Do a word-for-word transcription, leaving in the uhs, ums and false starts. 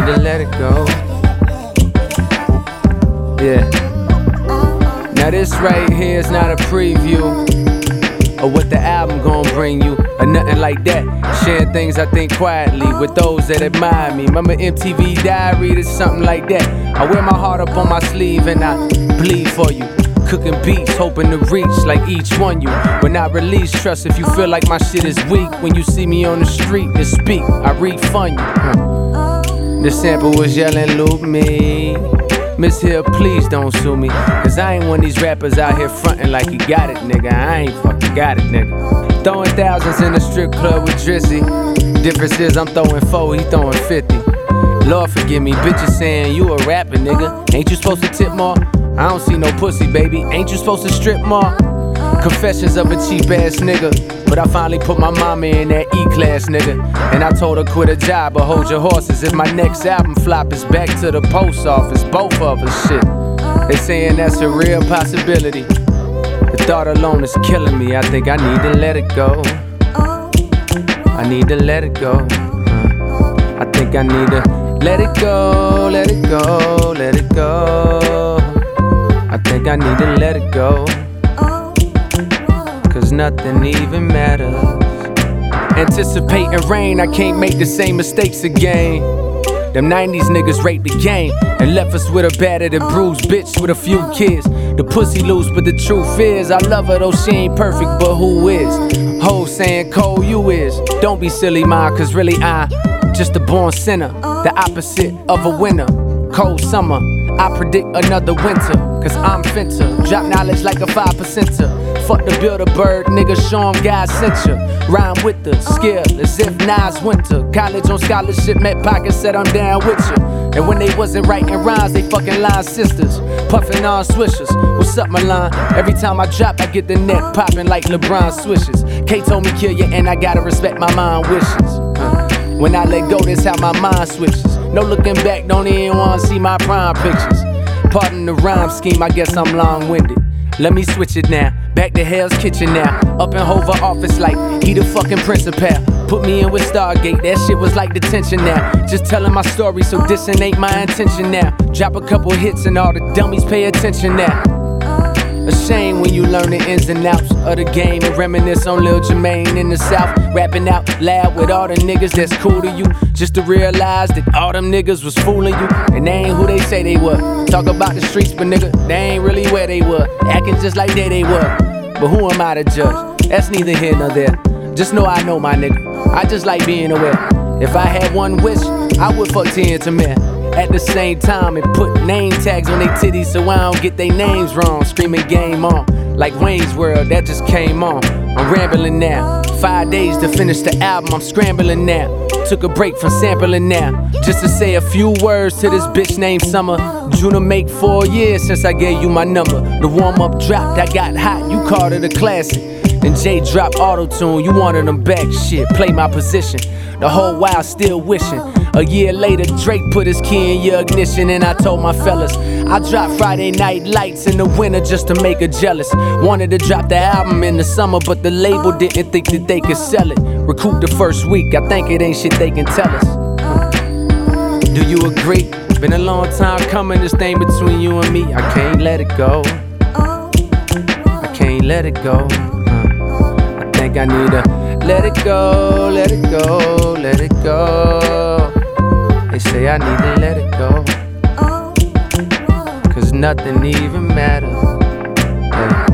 need to let it go. Yeah. Now this right here is not a preview of what the album gon' bring you, or nothing like that. Sharing things I think quietly with those that admire me. Remember M T V Diary, it's something like that. I wear my heart up on my sleeve and I bleed for you. Cooking beats, hoping to reach like each one you. When I release, trust if you feel like my shit is weak. When you see me on the street to speak, I refund you. Huh. The sample was yelling, loop me. Miss Hill, please don't sue me. Cause I ain't one of these rappers out here frontin' like you got it, nigga. I ain't fucking got it, nigga. Throwing thousands in the strip club with Drizzy. Difference is I'm throwing four, he throwing fifty. Lord forgive me, bitches saying you a rapper, nigga. Ain't you supposed to tip more? I don't see no pussy, baby. Ain't you supposed to strip more? Confessions of a cheap ass nigga. But I finally put my mama in that E-class, nigga. And I told her quit a job, but hold your horses. If my next album flop, it's back to the post office. Both of us, shit. They saying that's a real possibility. The thought alone is killing me. I think I need to let it go. I need to let it go. Uh, I think I need to let it go, let it go, let it go. I think I need to let it go. Cause nothing even matters. Anticipating rain, I can't make the same mistakes again. Them nineties niggas raped the game and left us with a battered and bruised bitch with a few kids. The pussy loose, but the truth is I love her though she ain't perfect, but who is? Ho saying Cole, you is. Don't be silly, ma, cause really I just a born sinner, the opposite of a winner. Cold summer, I predict another winter. Cause I'm finta, drop knowledge like a five percenter. Fuck the Build-A-Bird, nigga, show 'em God sent ya. Rhyme with the skill as if Nas winter. College on scholarship, met pockets, said I'm down with ya. And when they wasn't writing rhymes, they fucking line sisters. Puffin' on swishers, what's up Milan? Every time I drop, I get the net poppin' like LeBron swishes. K told me kill ya and I gotta respect my mind wishes. uh, When I let go, that's how my mind switches. No looking back, don't even wanna see my prime pictures. Pardon the rhyme scheme, I guess I'm long-winded. Let me switch it now, back to Hell's Kitchen now. Up in Hoover office like he the fucking principal. Put me in with Stargate, that shit was like detention now. Just telling my story, so dissing ain't my intention now. Drop a couple hits and all the dummies pay attention now. A shame when you learn the ins and outs of the game and reminisce on Lil Jermaine in the South. Rapping out loud with all the niggas that's cool to you. Just to realize that all them niggas was fooling you. And they ain't who they say they were. Talk about the streets, but nigga, they ain't really where they were. Acting just like they they were. But who am I to judge? That's neither here nor there. Just know I know my nigga. I just like being aware. If I had one wish, I would fuck ten to men. At the same time and put name tags on they titties so I don't get they names wrong. Screaming game on, like Wayne's World, that just came on. I'm rambling now, five days to finish the album, I'm scrambling now. Took a break from sampling now, just to say a few words to this bitch named Summer. June to make four years since I gave you my number. The warm-up dropped, I got hot, you called it a classic. Then Jay dropped auto-tune, you wanted them back, shit, play my position. The whole while still wishing. A year later, Drake put his key in your ignition, and I told my fellas I dropped Friday Night Lights in the winter just to make her jealous. Wanted to drop the album in the summer, but the label didn't think that they could sell it. Recoup the first week, I think it ain't shit they can tell us. Do you agree? Been a long time coming, this thing between you and me. I can't let it go. I can't let it go. Uh, I think I need to let it go, let it go, let it go. They say I need to let it go. Cause nothing even matters. Hey.